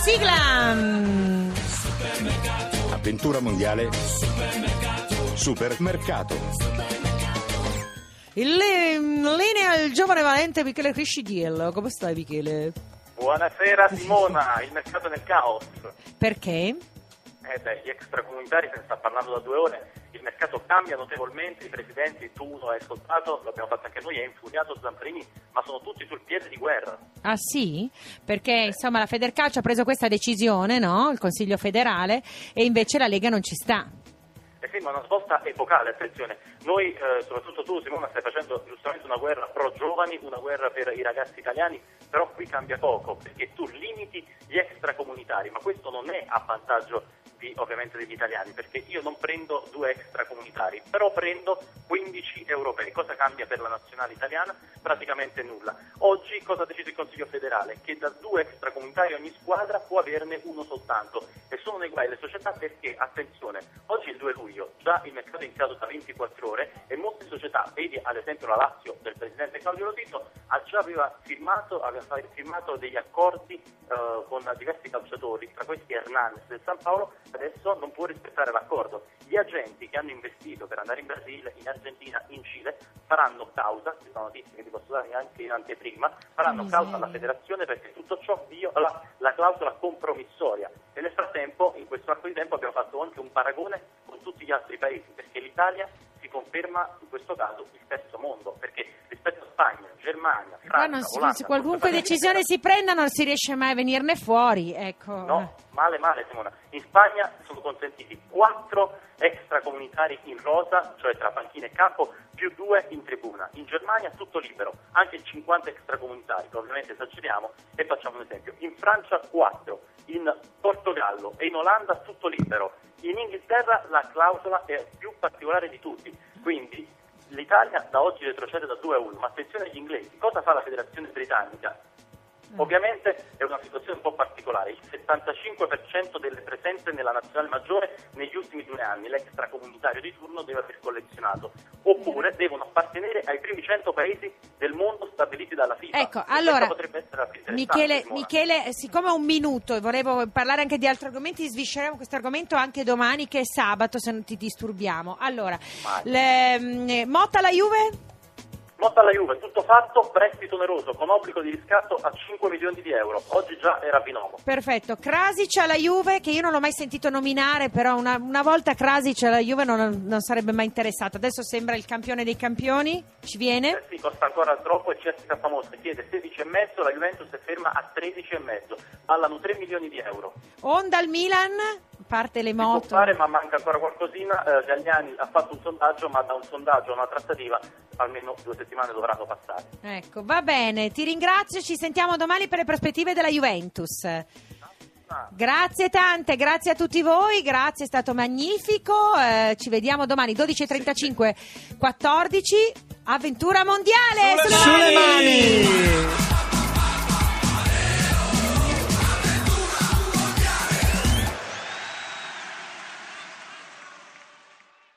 sigla. Avventura mondiale. Supermercato. In linea il giovane valente Michele Criscidiello. Come stai, Michele? Buonasera Simona, il mercato è nel caos. Perché? Gli extracomunitari se ne sta parlando da 2 ore, il mercato cambia notevolmente, i presidenti, tu lo hai ascoltato, l'abbiamo fatto anche noi, è infuriato Zamparini, ma sono tutti sul piede di guerra. Ah sì? Perché insomma la Federcalcio ha preso questa decisione, no? Il Consiglio federale, e invece la Lega non ci sta. Sì, ma una svolta epocale, attenzione, noi, soprattutto tu Simona, stai facendo giustamente una guerra pro giovani, una guerra per i ragazzi italiani, però qui cambia poco, perché tu limiti gli extracomunitari, ma questo non è a vantaggio ovviamente degli italiani, perché io non prendo 2 extracomunitari, però prendo 15 europei. Cosa cambia per la nazionale italiana? Praticamente nulla. Oggi cosa ha deciso il Consiglio federale? Che da 2 extracomunitari ogni squadra può averne uno soltanto, e sono nei guai le società perché, attenzione, oggi è il 2 luglio, già il mercato è iniziato da 24 ore e molte società, vedi ad esempio la Lazio del presidente Claudio Lotito, aveva firmato degli accordi con diversi calciatori, tra questi Hernanes del San Paolo. Adesso non può rispettare l'accordo. Gli agenti che hanno investito per andare in Brasile, in Argentina, in Cile faranno causa, questa notizia che ti posso dare anche in anteprima, faranno causa alla federazione perché tutto ciò viola la clausola compromissoria. E nel frattempo, in questo arco di tempo, abbiamo fatto anche un paragone con tutti gli altri paesi, perché l'Italia si conferma in questo caso il terzo mondo, perché rispetto a Spagna, Germania, Francia, Olanda, qualunque decisione si prenda non si riesce mai a venirne fuori, ecco. No, male Simona. In Spagna sono consentiti 4 extracomunitari in rosa, cioè tra panchina e campo, più 2 in tribuna. In Germania tutto libero, anche 50 extracomunitari, ovviamente esageriamo e facciamo un esempio. In Francia 4, in Portogallo e in Olanda tutto libero. In Inghilterra la clausola è più particolare di tutti, quindi l'Italia da oggi retrocede da 2-1, ma attenzione agli inglesi, cosa fa la federazione britannica? Ovviamente è una situazione un po' particolare, il 75% delle presenze nella nazionale maggiore negli ultimi 2 anni, l'extracomunitario di turno deve aver collezionato, oppure devono appartenere ai primi 100 paesi del mondo stabiliti dalla FIFA. Ecco, allora, potrebbe essere Michele, siccome ho un minuto e volevo parlare anche di altri argomenti, svisceremo questo argomento anche domani, che è sabato, se non ti disturbiamo. Allora, Motta alla Juve? Motta alla Juve, tutto fatto, prestito oneroso con obbligo di riscatto a 5 milioni di euro. Oggi già era a Binomo. Perfetto. Krasic alla Juve, che io non l'ho mai sentito nominare, però una volta Krasic alla Juve non sarebbe mai interessato. Adesso sembra il campione dei campioni. Ci viene? Sì, costa ancora troppo e CSKA Mosca chiede 16,5, la Juventus è ferma a 13,5. Ballano 3 milioni di euro. Honda al Milan? Parte le moto. Può fare, ma manca ancora qualcosina. Galliani ha fatto un sondaggio, ma da un sondaggio a una trattativa almeno 2 settimane dovranno passare. Ecco, va bene, ti ringrazio, ci sentiamo domani per le prospettive della Juventus. Grazie tante, grazie a tutti voi, grazie, è stato magnifico, ci vediamo domani 12:35, 14, Avventura Mondiale. Sulle mani!